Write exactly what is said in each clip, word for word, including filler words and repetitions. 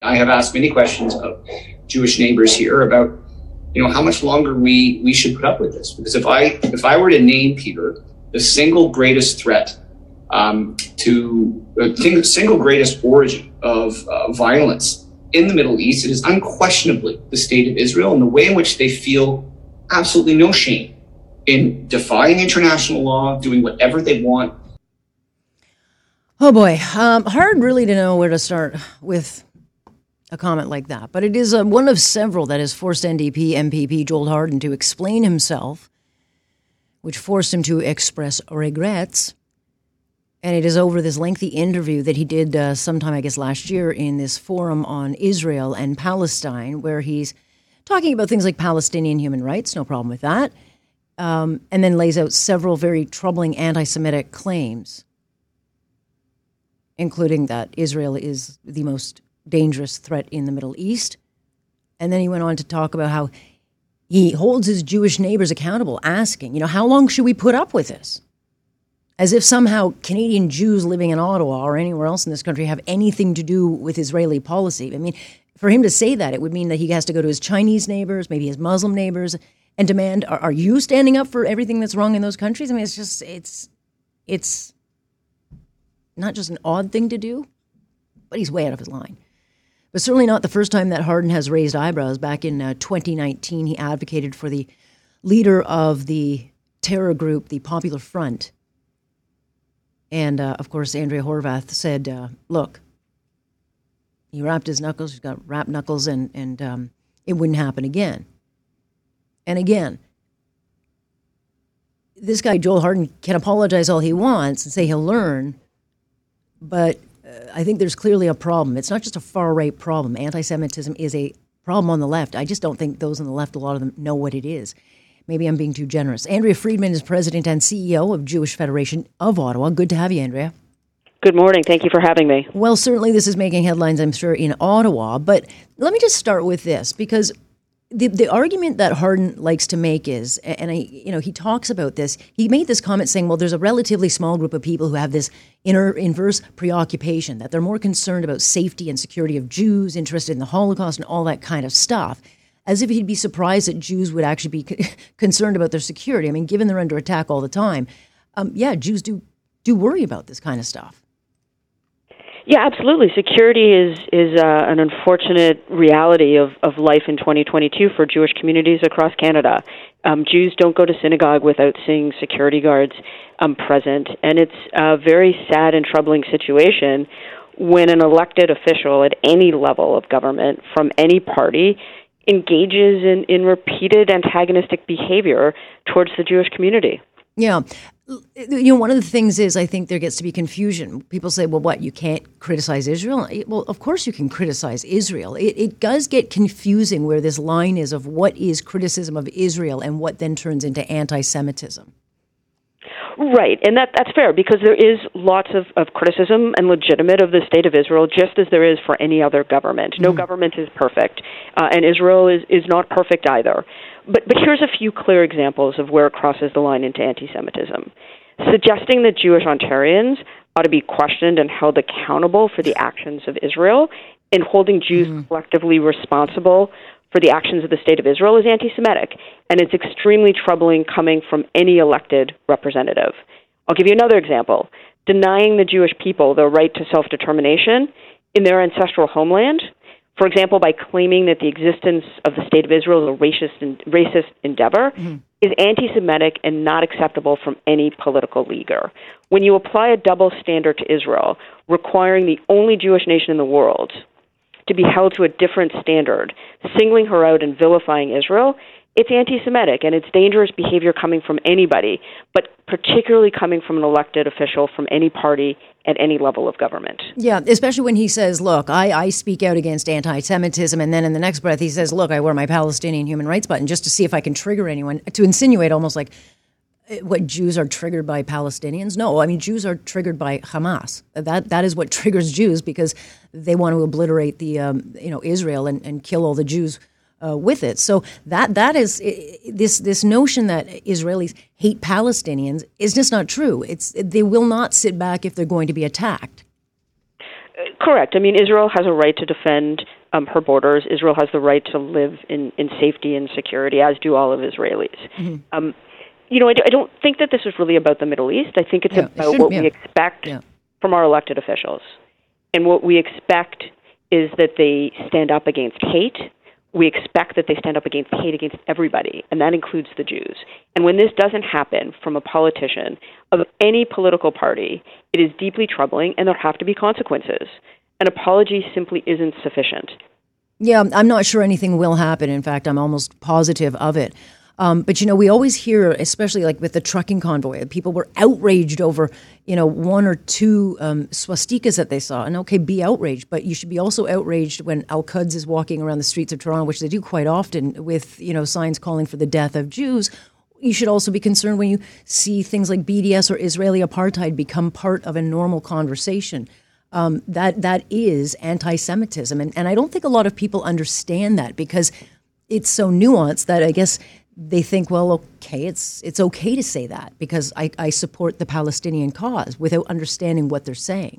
I have asked many questions of Jewish neighbors here about, you know, how much longer we, we should put up with this. Because if I if I were to name, Peter, the single greatest threat um, to the single greatest origin of uh, violence in the Middle East, it is unquestionably the state of Israel and the way in which they feel absolutely no shame in defying international law, doing whatever they want. Oh boy, um, hard really to know where to start with a comment like that. But it is uh, one of several that has forced N D P M P P Joel Harden to explain himself, which forced him to express regrets. And it is over this lengthy interview that he did uh, sometime, I guess, last year in this forum on Israel and Palestine, where he's talking about things like Palestinian human rights, no problem with that, um, and then lays out several very troubling anti-Semitic claims, including that Israel is the most dangerous threat in the Middle East. And then he went on to talk about how he holds his Jewish neighbors accountable, asking, you know, how long should we put up with this? As if somehow Canadian Jews living in Ottawa or anywhere else in this country have anything to do with Israeli policy. I mean, for him to say that, it would mean that he has to go to his Chinese neighbors, maybe his Muslim neighbors, and demand, are, are you standing up for everything that's wrong in those countries? I mean, it's just, it's, it's not just an odd thing to do, but he's way out of his line. But certainly not the first time that Harden has raised eyebrows. Back in uh, twenty nineteen, he advocated for the leader of the terror group, the Popular Front. And, uh, of course, Andrea Horwath said, uh, look, he wrapped his knuckles, he's got wrapped knuckles, and, and um, it wouldn't happen again. And again, this guy, Joel Harden, can apologize all he wants and say he'll learn, but uh, I think there's clearly a problem. It's not just a far-right problem. Anti-Semitism is a problem on the left. I just don't think those on the left, a lot of them, know what it is. Maybe I'm being too generous. Andrea Friedman is president and C E O of Jewish Federation of Ottawa. Good to have you, Andrea. Good morning. Thank you for having me. Well, certainly this is making headlines, I'm sure, in Ottawa. But let me just start with this, because the the argument that Harden likes to make is, and I, you know, he talks about this. He made this comment saying, well, there's a relatively small group of people who have this inner inverse preoccupation, that they're more concerned about safety and security of Jews, interested in the Holocaust and all that kind of stuff, as if he'd be surprised that Jews would actually be concerned about their security. I mean, given they're under attack all the time, um, yeah, Jews do do worry about this kind of stuff. Yeah, absolutely. Security is is uh, an unfortunate reality of, of life in twenty twenty-two for Jewish communities across Canada. Um, Jews don't go to synagogue without seeing security guards um, present, and it's a very sad and troubling situation when an elected official at any level of government from any party engages in, in repeated antagonistic behavior towards the Jewish community. Yeah. You know, one of the things is I think there gets to be confusion. People say, well, what, you can't criticize Israel? Well, of course you can criticize Israel. It, it does get confusing where this line is of what is criticism of Israel and what then turns into anti-Semitism. Right, and that that's fair, because there is lots of, of criticism and legitimate of the state of Israel, just as there is for any other government. No mm. government is perfect, uh, and Israel is, is not perfect either. But but here's a few clear examples of where it crosses the line into anti-Semitism. Suggesting that Jewish Ontarians ought to be questioned and held accountable for the actions of Israel, and holding Jews mm. collectively responsible for the actions of the state of Israel is anti-Semitic, and it's extremely troubling coming from any elected representative. I'll give you another example. Denying the Jewish people their right to self-determination in their ancestral homeland, for example, by claiming that the existence of the state of Israel is a racist, and, racist endeavor, mm-hmm. is anti-Semitic and not acceptable from any political leader. When you apply a double standard to Israel, requiring the only Jewish nation in the world to be held to a different standard, singling her out and vilifying Israel, it's anti-Semitic, and it's dangerous behavior coming from anybody, but particularly coming from an elected official from any party at any level of government. Yeah, especially when he says, look, I, I speak out against anti-Semitism, and then in the next breath he says, look, I wear my Palestinian human rights button just to see if I can trigger anyone, to insinuate almost like what, Jews are triggered by Palestinians? No, I mean, Jews are triggered by Hamas. That That is what triggers Jews, because they want to obliterate the, um, you know, Israel and, and kill all the Jews uh, with it. So that that is, this this notion that Israelis hate Palestinians is just not true. It's They will not sit back if they're going to be attacked. Correct. I mean, Israel has a right to defend um, her borders. Israel has the right to live in, in safety and security, as do all of Israelis. Mm-hmm. Um, you know, I, I don't think that this is really about the Middle East. I think it's yeah, about it what yeah. we expect yeah. from our elected officials. And what we expect is that they stand up against hate. We expect that they stand up against hate against everybody, and that includes the Jews. And when this doesn't happen from a politician of any political party, it is deeply troubling, and there have to be consequences. An apology simply isn't sufficient. Yeah, I'm not sure anything will happen. In fact, I'm almost positive of it. Um, but, you know, we always hear, especially like with the trucking convoy, people were outraged over, you know, one or two um, swastikas that they saw. And okay, be outraged, but you should be also outraged when Al-Quds is walking around the streets of Toronto, which they do quite often with, you know, signs calling for the death of Jews. You should also be concerned when you see things like B D S or Israeli apartheid become part of a normal conversation. Um, that that is anti-Semitism. And, and I don't think a lot of people understand that because it's so nuanced that I guess they think, well, okay, it's it's okay to say that because I, I support the Palestinian cause without understanding what they're saying.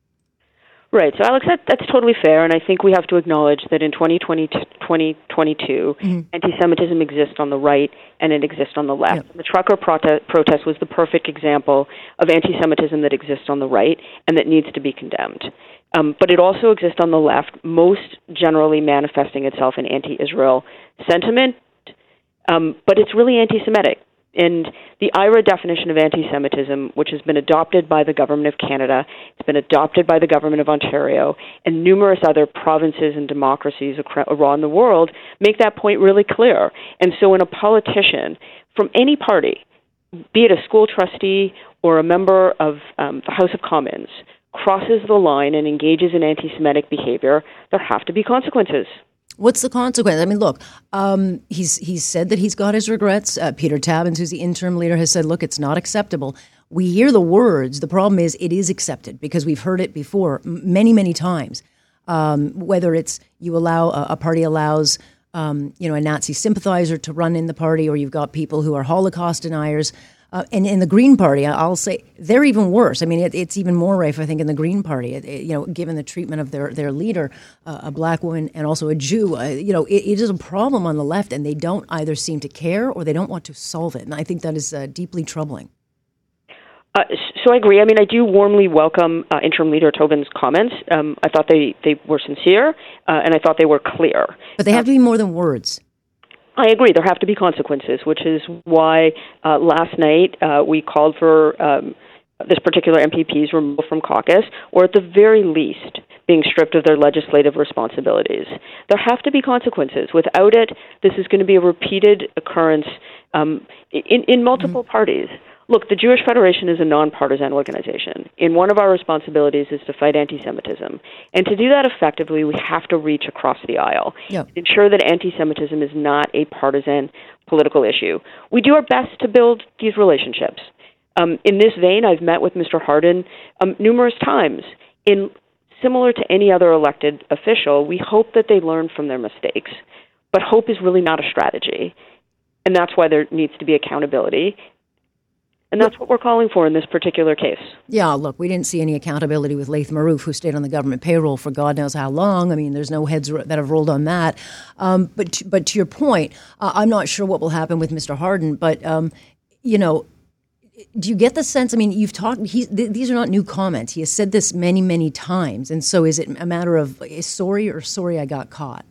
Right. So, Alex, that, that's totally fair, and I think we have to acknowledge that in twenty twenty, twenty twenty-two, mm-hmm. anti-Semitism exists on the right and it exists on the left. Yeah. The trucker prote- protest was the perfect example of anti-Semitism that exists on the right and that needs to be condemned. Um, but it also exists on the left, most generally manifesting itself in anti-Israel sentiment, um, but it's really anti-Semitic. And the I R A definition of anti-Semitism, which has been adopted by the Government of Canada, it's been adopted by the Government of Ontario, and numerous other provinces and democracies around the world, make that point really clear. And so when a politician from any party, be it a school trustee or a member of um, the House of Commons, crosses the line and engages in anti-Semitic behavior, there have to be consequences. What's the consequence? I mean, look, um, he's he's said that he's got his regrets. Uh, Peter Tabuns, who's the interim leader, has said, look, it's not acceptable. We hear the words. The problem is it is accepted because we've heard it before many, many times. Um, whether it's you allow, a, a party allows, um, you know, a Nazi sympathizer to run in the party, or you've got people who are Holocaust deniers. Uh, and in the Green Party, I'll say they're even worse. I mean, it, it's even more rife, I think, in the Green Party. It, it, you know, given the treatment of their their leader, uh, a black woman and also a Jew, uh, you know, it, it is a problem on the left, and they don't either seem to care or they don't want to solve it. And I think that is uh, deeply troubling. Uh, so I agree. I mean, I do warmly welcome uh, Interim Leader Tobin's comments. Um, I thought they, they were sincere, uh, and I thought they were clear. But they have to be more than words. I agree. There have to be consequences, which is why uh, last night uh, we called for um, this particular M P P's removal from caucus, or at the very least, being stripped of their legislative responsibilities. There have to be consequences. Without it, this is going to be a repeated occurrence um, in, in multiple mm-hmm. parties. Look, the Jewish Federation is a nonpartisan organization, and one of our responsibilities is to fight anti-Semitism. And to do that effectively, we have to reach across the aisle, yep. ensure that anti-Semitism is not a partisan political issue. We do our best to build these relationships. Um, in this vein, I've met with Mister Hardin um, numerous times. In similar to any other elected official, we hope that they learn from their mistakes. But hope is really not a strategy, and that's why there needs to be accountability. And that's what we're calling for in this particular case. Yeah, look, we didn't see any accountability with Laith Marouf, who stayed on the government payroll for God knows how long. I mean, there's no heads that have rolled on that. Um, but, to, but to your point, uh, I'm not sure what will happen with Mister Hardin, but, um, you know, do you get the sense, I mean, you've talked, he, th- these are not new comments. He has said this many, many times. And so is it a matter of sorry or sorry I got caught?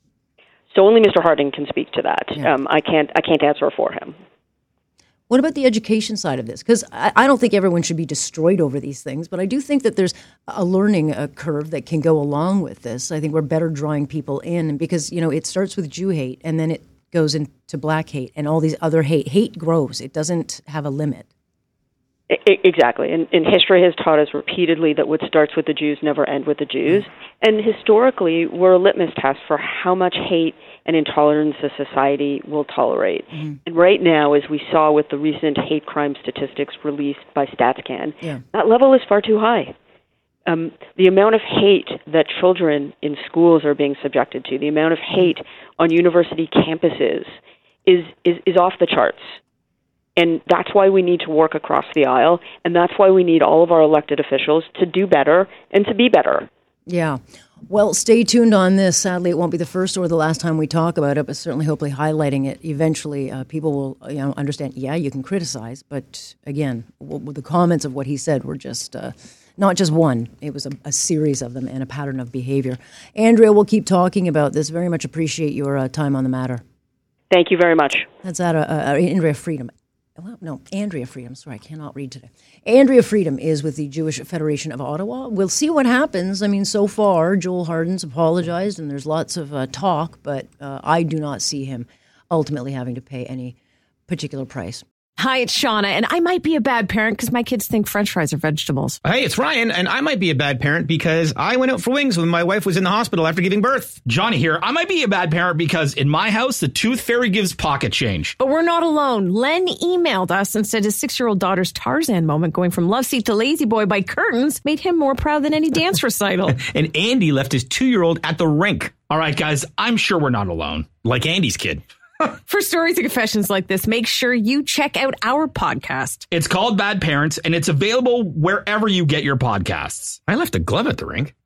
So only Mister Hardin can speak to that. Yeah. Um, I can't I can't answer for him. What about the education side of this? Because I, I don't think everyone should be destroyed over these things, but I do think that there's a learning uh, curve that can go along with this. I think we're better drawing people in because, you know, it starts with Jew hate and then it goes into black hate and all these other hate. Hate grows. It doesn't have a limit. Exactly. And, and history has taught us repeatedly that what starts with the Jews never end with the Jews. And historically, we're a litmus test for how much hate and intolerance a society will tolerate. Mm-hmm. And right now, as we saw with the recent hate crime statistics released by StatsCan, yeah. that level is far too high. Um, the amount of hate that children in schools are being subjected to, the amount of hate on university campuses is, is, is off the charts. And that's why we need to work across the aisle, and that's why we need all of our elected officials to do better and to be better. Yeah. Well, stay tuned on this. Sadly, it won't be the first or the last time we talk about it, but certainly hopefully highlighting it. Eventually, uh, people will you know, understand, yeah, you can criticize, but again, w- the comments of what he said were just uh, not just one. It was a, a series of them and a pattern of behavior. Andrea, we'll keep talking about this. Very much appreciate your uh, time on the matter. Thank you very much. That's at uh, uh, Andrea Freedom. Well, no, Andrea Freedom. Sorry, I cannot read today. Andrea Freedom is with the Jewish Federation of Ottawa. We'll see what happens. I mean, so far, Joel Harden's apologized, and there's lots of uh, talk, but uh, I do not see him ultimately having to pay any particular price. Hi, it's Shauna, and I might be a bad parent because my kids think French fries are vegetables. Hey, it's Ryan, and I might be a bad parent because I went out for wings when my wife was in the hospital after giving birth. Johnny here. I might be a bad parent because in my house, the tooth fairy gives pocket change. But we're not alone. Len emailed us and said his six-year-old daughter's Tarzan moment going from love seat to lazy boy by curtains made him more proud than any dance recital. And Andy left his two-year-old at the rink. All right, guys, I'm sure we're not alone. Like Andy's kid. For stories and confessions like this, make sure you check out our podcast. It's called Bad Parents, and it's available wherever you get your podcasts. I left a glove at the rink.